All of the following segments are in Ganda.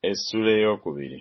Essula ey'okubiri.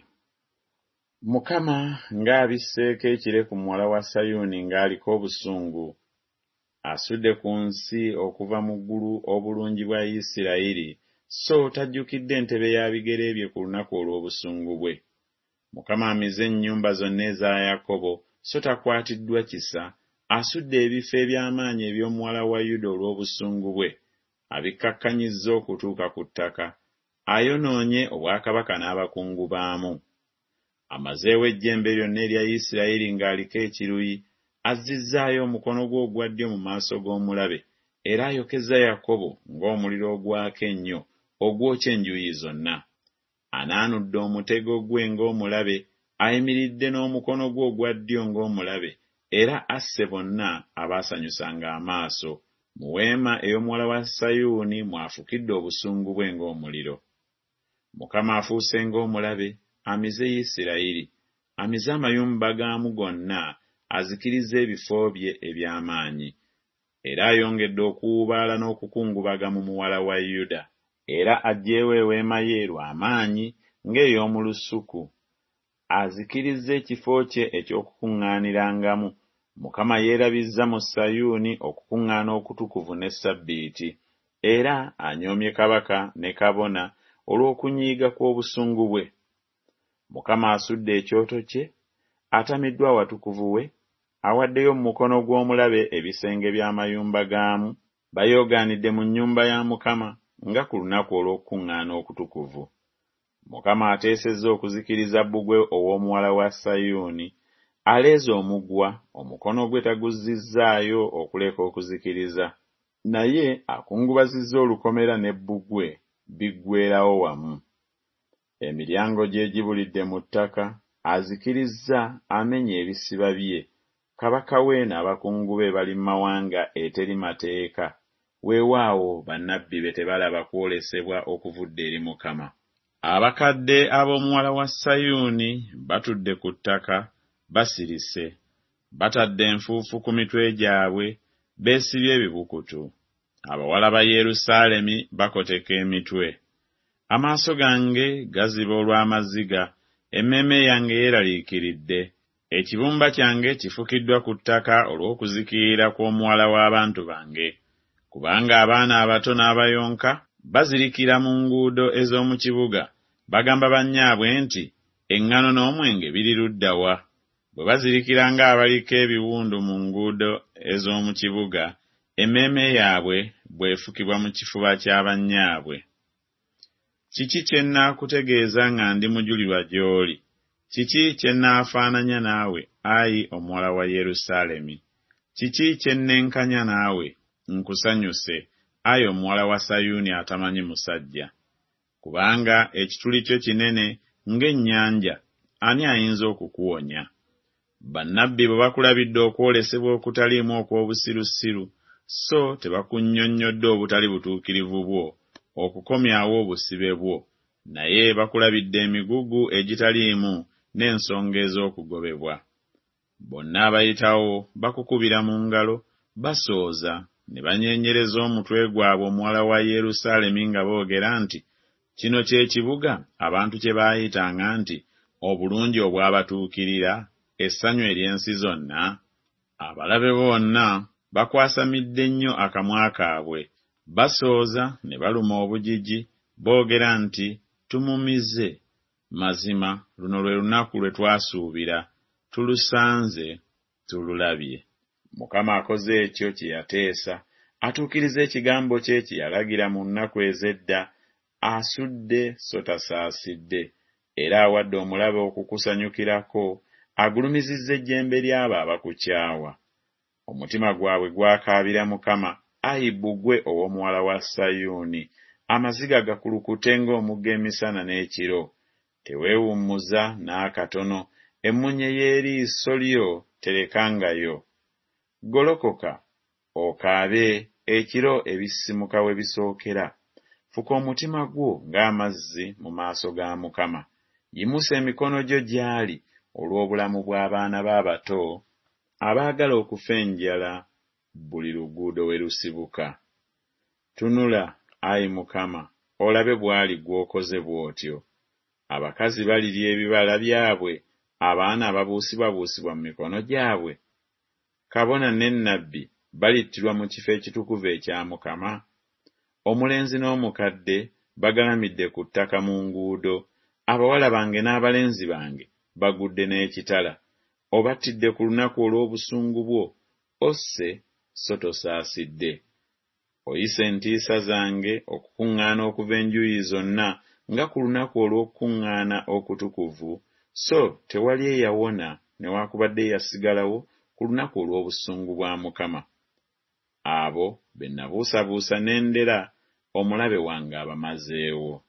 Mukama ng'abisseeko ekire ku muwala wa Sayuuni ng'aliko obusungu. Asudde ku nsi okuva mu ggulu obulungi bwa Isirayiri, so tajjukidde entebe ya bigere bye ku lunaku olw'obusungu bwe. Mukama amize ennyumba zonna eza Yakobo, so takwatiddwa kisa. Asudde ebifo eby'amaanyi eby'omuwala wa Yuda olw'obusungu bwe. Abikkakkanyizza okutuuka ku ttaka. Ayonoonye obwakabaka n'abakungu baamu. Amazeewo ejjembe lyonna erya Isirayiri ng'aliko ekiruyi. Azzizzaayo omukono gwe ogwa ddyo mu maaso g'omulabe, era ayokeza Yakobo ng'omuliro ogwaka ennyo ogwokya enjuuyi zonna. Anaanudde omutego gwe ng'omulabe, ayimiridde n'omukono gwe ogwa ddyo ng'omulabe, era asse bonna abaasanyusanga amaaso. Mu weema ey'omuwala wa Sayuuni mwafukidde obusungu bwe ng'omuliro. Mukama afuuse ng'omulabe, amize Isirayiri, amize amayumba gaamu gonna, azikiriza ebifo bye eby'amaanyi. Era ayongedde okuwubaala n'okukungubaga mu muwala wa Yuda. Era aggyeewo eweema ye lw'amaanyi ng'ey'omu lusuku. Azikiriza ekifo kye eky'okukuŋŋaanirangamu. Mukama yeerabizza mu Sayuuni okukuŋŋaana okutukuvu ne Ssabbiiti. Era anyoomye kabaka ne kabona olw'okunyiiga kw'obusungu bwe. Mukama asudde ekyoto kye, atamiddwa awatukuvu we, awaddeyo mu mukono gw'omulabe ebisenge by'amayumba gaamu. Bayoogaanidde mu nnyumba ya Mukama nga ku lunaku olw'okukuŋŋaana okutukuvu. Mukama ateesezza okuzikiriza bbugwe ow'omuwala wa Sayuuni. Aleeze omugwa, omukono gwe taguzizzaayo okuleka okuzikiriza. Naye akungubazizza olukomera ne bbugwe biggweerawo wamu. Emiryango gye gibulidde mu ttaka, azikirizza amenye ebisiba bye. Kabaka we n'abakungu be bali mu mawanga eteri mateeka. Weewaawo bannabbi be tebalaba kwolesebwa okuvudde eri Mukama. Abakadde ab'omuwala wa Sayuuni batudde ku ttaka, basirise. Batadde enfuufu ku mitwe gyabwe, beesibye ebibukutu. Abawala ba Yerusaalemi bakoteka emitwe. Amaaso gange gaziba olw'amaziga, emmeeme yange yeeraliikiridde. Ekibumba kyange kifukiddwa ku ttaka olw'okuzikirira kw'omuwala w'abantu bange. Kubanga abaana abato n'abayonka bazirikira mu nguudo ez'omu kibuga, bagamba bannyaabwe nti, eŋŋaano n'omwenge biri ludda wa? Bwe bazirikira ng'abaliko ebiwundu mu nguudo ez'omu kibuga, emmeeme yaabwe bw'efukibwa mu kifuba kya bannyaabwe. Kiki kye nnaakutegeeza nga ndi mujulirwa gy'oli? Kiki kye nnaafaananya naawe, ayi omuwala wa Yerusaalemi? Kiki kye nnenkanya naawe, nkusanyuse, ayi omuwala wa Sayuuni atamanyi musajja? Kubanga ekituli kyo kinene ng'ennyanja, ani ayinza okukuwonya? Bannabbi bwe bakulabidde okwolesebwa okutaliimu okw'obusirusiru, so tebakunnyonnyodde obutali butuukirivu bwo, okukomyawo obusibe bwo, naye bakulabidde emigugu egitaliimu n'ensonga ez'okugobebwa. Bonna abayitawo bakukubira mu ngalo, basooza, ne banyeenyereza omutwe gwabwe omuwala wa Yerusaalemi nga boogera nti, kino kye kibuga abantu kye baayitanga nti, obulungi obwabatuukirira, essanyu ery'ensi zonna? Abalabe bonna bakwasamidde nnyo akamwa kaabwe, basooza ne baluma obujiji, boogera nti, tumumize. Mazima luno lwe lunaku lwe twasuubira, tulusanze, tululabye. Mukama akoze ekyo kye yateesa, atuukiriza ekigambo kye kye yalagira mu nnaku ez'edda. Asudde so tasaasidde, era awadde omulabe okukusanyukirako, agulumizizza ejjembe ly'abo abakukyawa. Omutima gwabwe gwakaabira Mukama, ayi bbugwe ow'omuwala wa Sayuuni. Amaziga gakulukute ng'omugga emisana n'ekiro. Teweewummuza n'akatono, emmunye y'eriiso lyo terekangayo. Golokoka, okaabe, ekiro ebisimuka we bisookera. Fuka omutima gwo ng'amazzi mu maaso ga Mukama. Yimusa emikono gyo gy'ali olw'obulamu bw'abaana b'abato abaagala okufa enjala buli luguudo we lusibuka. Tunula, ayi Mukama, olabe bw'ali gw'okoze bw'otyo. abakazi balirya ebibala byabwe, abaana ababuusibwabuusibwa mu mikono gyabwe. Kabona ne nnabbi balittirwa mu kifo ekitukuvu ekya Mukama. Omulenzi n'omukadde bagalamidde ku ttaka mu nguudo, abawala bange n'abalenzi bange bagudde n'ekitala. Obattidde ku lunaku olw'obusungu bwo, osse so tosaasidde. Oyise entiisa zange okukuŋŋaana okuva enjuuyi zonna nga ku lunaku olw'okukuŋŋaana okutukuvu, so tewali eyawona newaakubadde eyasigalawo ku lunaku olw'obusungu bwa Mukama. Abo be nabuusabuusa n'endera, omulabe wange abamazeewo.